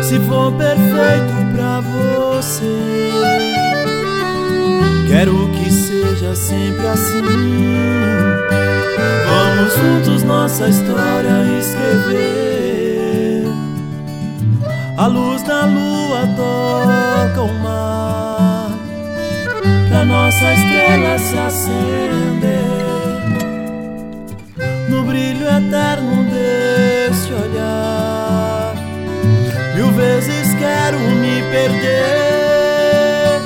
Se for perfeito pra você, quero que seja sempre assim. Vamos juntos nossa história escrever. A luz da lua toca o mar, pra nossa estrela se acender. No brilho eterno desse olhar, mil vezes quero me perder.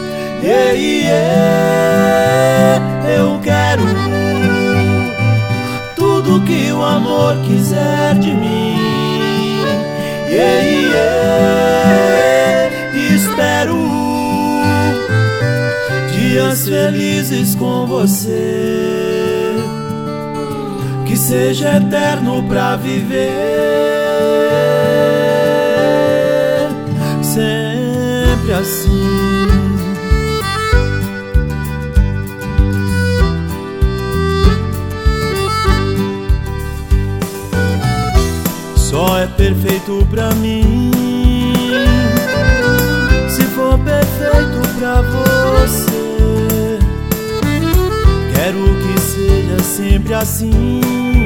Eu quero tudo que o amor quiser de mim. Espero dias felizes com você, que seja eterno pra viver sempre assim. Só é perfeito pra mim se for perfeito pra você. Quero que seja sempre assim.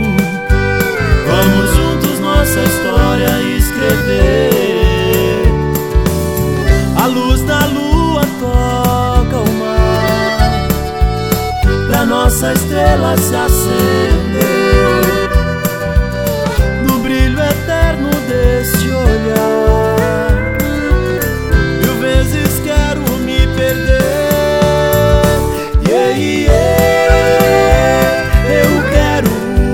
Vamos juntos nossa história escrever. A luz da lua toca o mar, pra nossa estrela se acender. No brilho eterno desse olhar, mil vezes quero me perder. Eu quero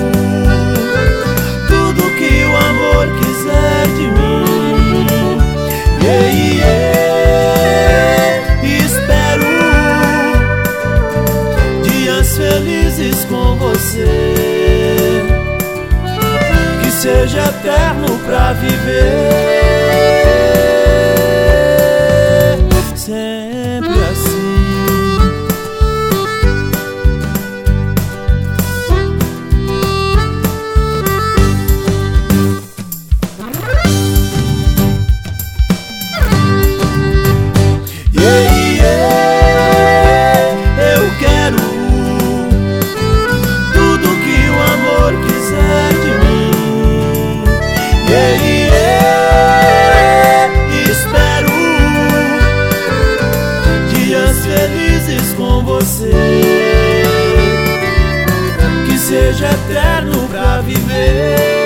tudo que o amor quiser de mim. Espero dias felizes com você, que seja eterno pra viver sempre assim. Eu quero tudo que o amor quiser de mim. Espero dias felizes com você, que seja eterno pra viver.